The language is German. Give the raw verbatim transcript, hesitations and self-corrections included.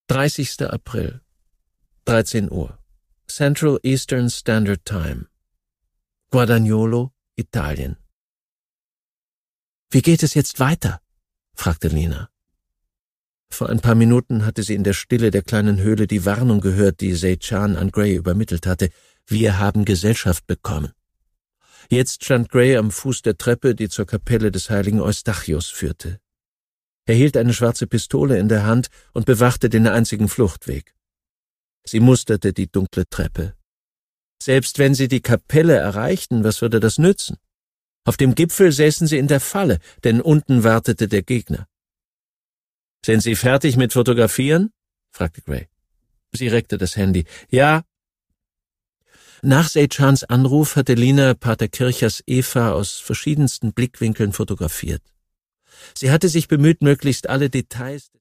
dreißigster April, dreizehn Uhr, Central Eastern Standard Time, Guadagnolo, Italien. »Wie geht es jetzt weiter?« fragte Lina. Vor ein paar Minuten hatte sie in der Stille der kleinen Höhle die Warnung gehört, die Seychan an Gray übermittelt hatte. »Wir haben Gesellschaft bekommen.« Jetzt stand Gray am Fuß der Treppe, die zur Kapelle des heiligen Eustachius führte. Er hielt eine schwarze Pistole in der Hand und bewachte den einzigen Fluchtweg. Sie musterte die dunkle Treppe. Selbst wenn sie die Kapelle erreichten, was würde das nützen? Auf dem Gipfel säßen sie in der Falle, denn unten wartete der Gegner. »Sind Sie fertig mit Fotografieren?« fragte Gray. Sie reckte das Handy. »Ja.« Nach Seychans Anruf hatte Lina Pater Kirchers Eva aus verschiedensten Blickwinkeln fotografiert. Sie hatte sich bemüht, möglichst alle Details